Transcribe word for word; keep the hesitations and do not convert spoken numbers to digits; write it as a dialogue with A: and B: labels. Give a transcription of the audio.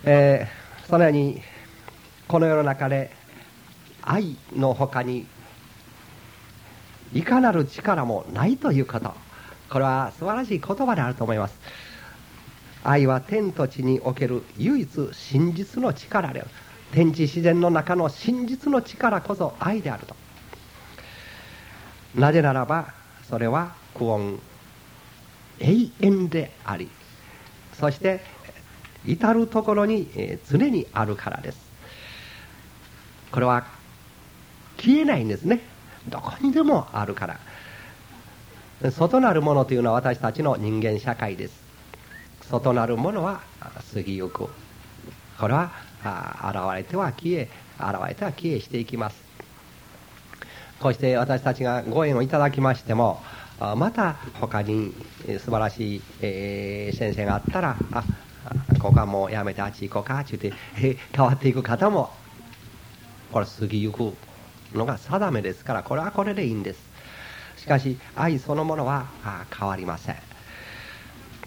A: えー、そのようにこの世の中で愛のほかにいかなる力もないということ、これは素晴らしい言葉であると思います。愛は天と地における唯一真実の力である。天地自然の中の真実の力こそ愛であると。なぜならばそれは久遠永遠であり、そして至るところに常にあるからです。これは消えないんですね。どこにでもあるから。外なるものというのは私たちの人間社会です。外なるものは過ぎゆく。これは現れては消え、現れては消えしていきます。こうして私たちがご縁をいただきましても、また他に素晴らしい、えー、先生があったら、あ、ここはもうやめてあっち行こうかって言って、えー、変わっていく方も、これ過ぎゆくのが定めですから、これはこれでいいんです。しかし愛そのものは変わりません。